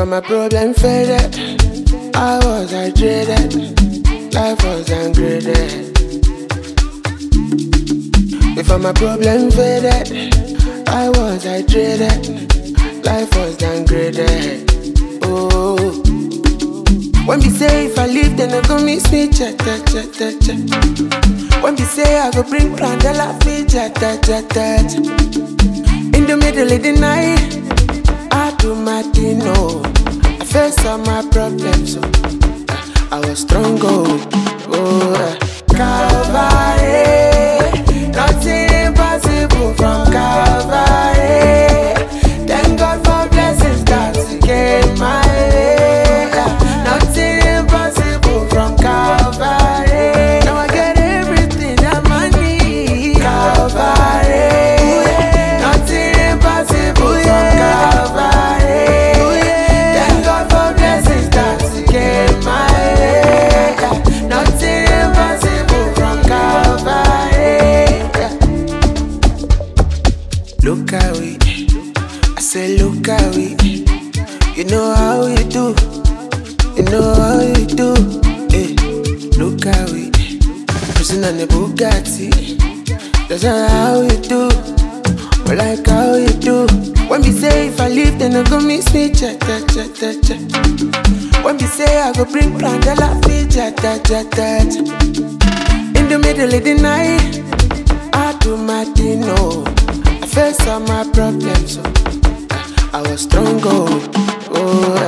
Before my problem faded, I was hydrated. Life was ungraded. Before my problem faded, I was hydrated. Life was downgraded. Oh, when we say if I leave, then I go miss me. Check. When we say I go bring plan, they laugh me. Check. In the middle of the night, I do my thing. No, I face all my problems. So I was strong. Calvary, nothing impossible from Calvary. Thank God for blessings that came my way. Nothing impossible from Calvary. Now I get everything that I need. Calvary, nothing impossible from Calvary. Thank God for blessings that came my way. Nothing impossible from Calvary. Look at we, I say look at we. You know how we do, you know how we do. Hey, look at we, cruising on the Bugatti. That's not how we do, but like how we do. When we say if I leave, then I go miss me. Check. When we say I go bring plan, they laugh me. Check. In the middle of the night, I do my thing. No, I face all my problems. So I was strong. Oh.